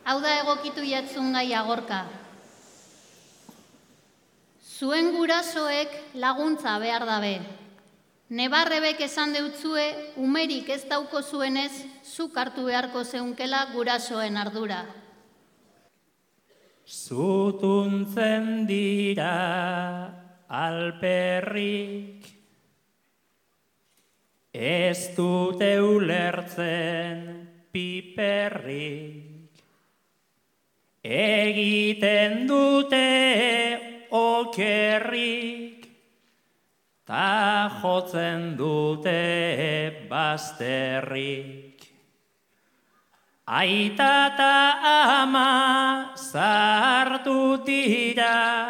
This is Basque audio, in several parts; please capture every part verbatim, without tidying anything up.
Hau da egokitu jatzun gai agorka. Zuen gurasoek laguntza behar dabe. Nebarrebek esan deutzue, umerik ez dauko zuenez, zuk hartu beharko zeunkela gurasoen ardura. Zutuntzen dira alperrik, ez dute ulertzen piperrik, egiten dute okerrik, ta jotzen dute bazterrik. Aita ta ama zahartu dira,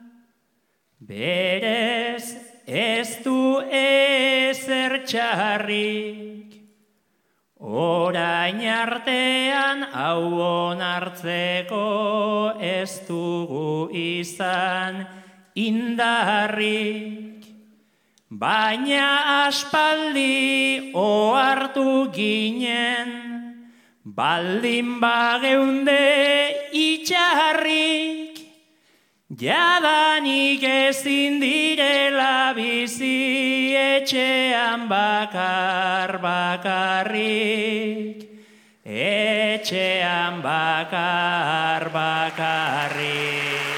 berez ez du ezer txarrik, orain artean hau onartzeko ez dugu izan indarrik, baina aspaldi ohartu ginen, baldin bageunde itxarrik, jadanik ezin direla bizi etxean bakar bakarrik, etxean bakar bakarrik.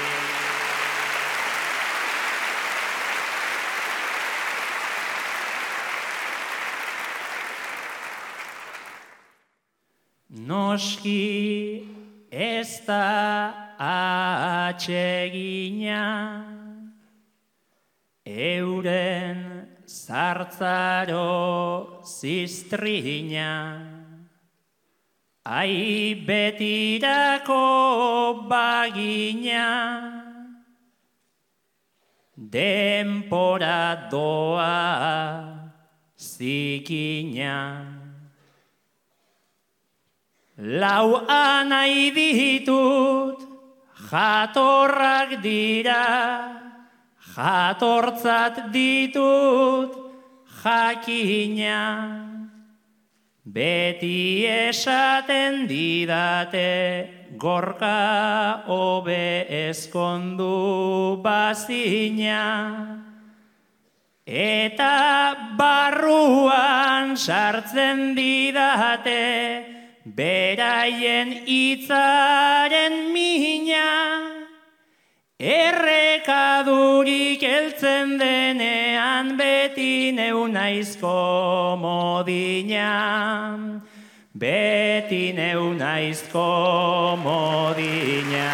Noski ez da atsegina, euren zartzaro ziztrina, ai betirako bagina, denpora doa zikina. Lau anai ditut, jatorrak dira, jatortzat ditut jakina. Beti esaten didate, gorka hobe ezkondu bazina. Eta barruan sartzen didate, beraien hitzaren mina, errekadurik heltzen denean beti neu naiz komodina, beti neu naiz komodina.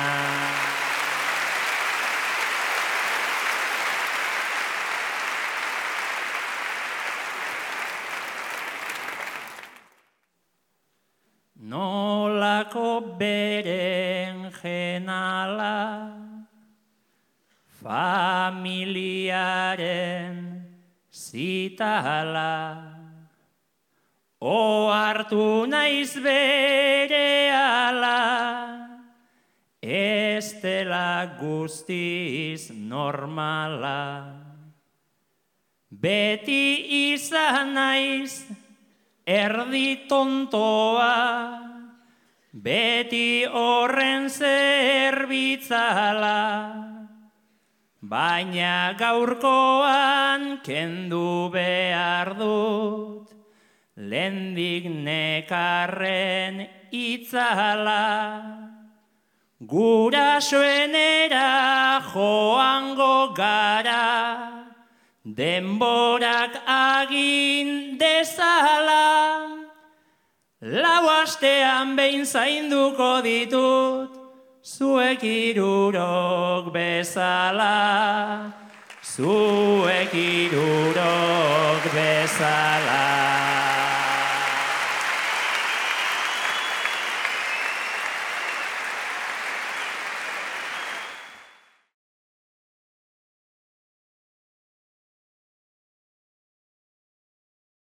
Nolako beren jenala, familiaren zitala, ohartu naiz berehala, ez dela guztiz normala. Beti izan naiz erdi tontoa, beti horren zerbitzala, baina gaurkoan kendu behar dut, lehendik nekarren itzala. Gurasoenera joango gara, denborak agin dezala, lau astean behin zainduko ditut, zuek hirurok bezala, zuek hirurok bezala.